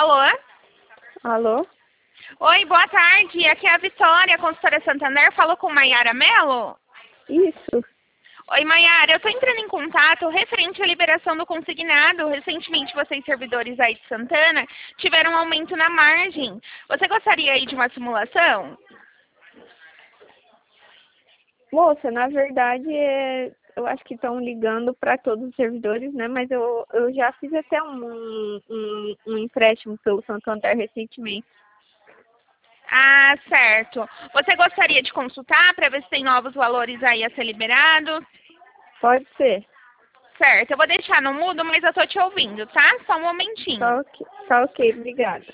Alô? Alô? Oi, boa tarde. Aqui é a Vitória, consultora Santander. Falou com Maiara Mello? Isso. Oi, Maiara. Eu estou entrando em contato referente à liberação do consignado. Recentemente, vocês, servidores aí de Santana, tiveram um aumento na margem. Você gostaria aí de uma simulação? Moça, na verdade, eu acho que estão ligando para todos os servidores, né? Mas eu já fiz até um empréstimo pelo Santander recentemente. Ah, certo. Você gostaria de consultar para ver se tem novos valores aí a ser liberados? Pode ser. Certo. Eu vou deixar no mudo, mas eu estou te ouvindo, tá? Só um momentinho. Tá ok, obrigada.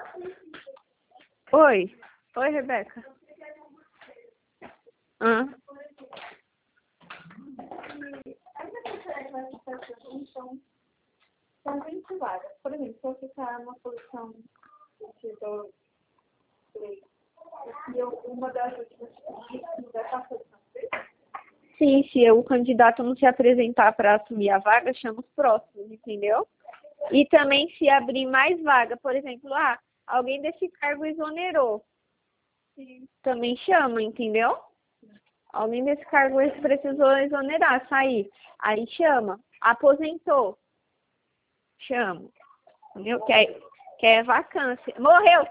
Oi. Oi, Rebeca. Hã? São 20 vagas. Por exemplo, se eu ficar numa posição de 2, 3, e uma das últimas dessa posição. Sim, se o candidato não se apresentar para assumir a vaga, chama os próximos, entendeu? E também se abrir mais vaga, por exemplo, alguém desse cargo exonerou, também chama, entendeu? Alguém desse cargo precisou exonerar, sair, aí chama. Aposentou, chama, entendeu? Quer vacância. Morreu!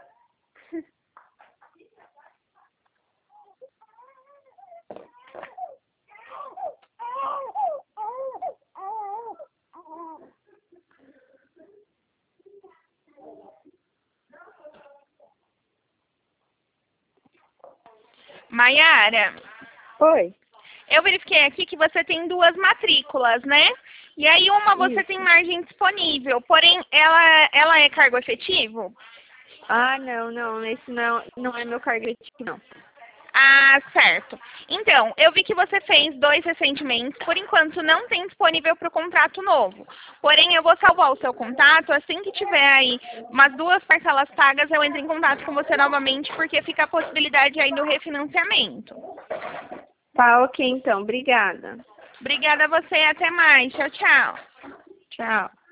Maiara, Oi. eu verifiquei aqui que você tem 2 matrículas, né? E aí uma você Isso. tem margem disponível, porém ela é cargo efetivo? Não, esse não é meu cargo efetivo, não. Ah, certo. Então, eu vi que você fez 2 recentemente, por enquanto não tem disponível para o contrato novo. Porém, eu vou salvar o seu contato, assim que tiver aí umas 2 parcelas pagas, eu entro em contato com você novamente, porque fica a possibilidade aí do refinanciamento. Tá ok, então. Obrigada. Obrigada a você, até mais. Tchau, tchau. Tchau.